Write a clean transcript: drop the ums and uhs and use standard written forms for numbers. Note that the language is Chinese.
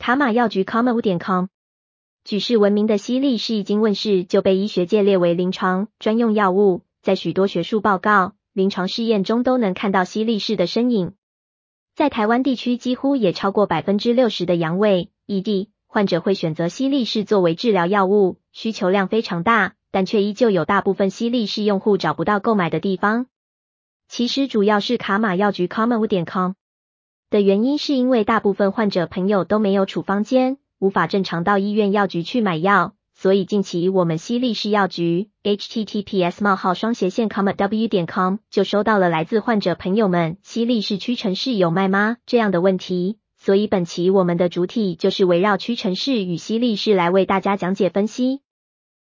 卡玛药局 COMA5.com。举世闻名的西力士一经问世就被医学界列为临床专用药物，在许多学术报告、临床试验中都能看到西力士的身影。在台湾地区几乎也超过 60% 的阳痿、ED 患者会选择西力士作为治疗药物，需求量非常大，但却依旧有大部分西力士用户找不到购买的地方。其实主要是卡玛药局 COMA5.com 的原因是因为大部分患者朋友都没有处方间，无法正常到医院药局去买药，所以近期我们西力士药局 https://COMAW.com 就收到了来自患者朋友们西力士屈臣氏有卖吗这样的问题，所以本期我们的主体就是围绕屈臣氏与西力士来为大家讲解分析。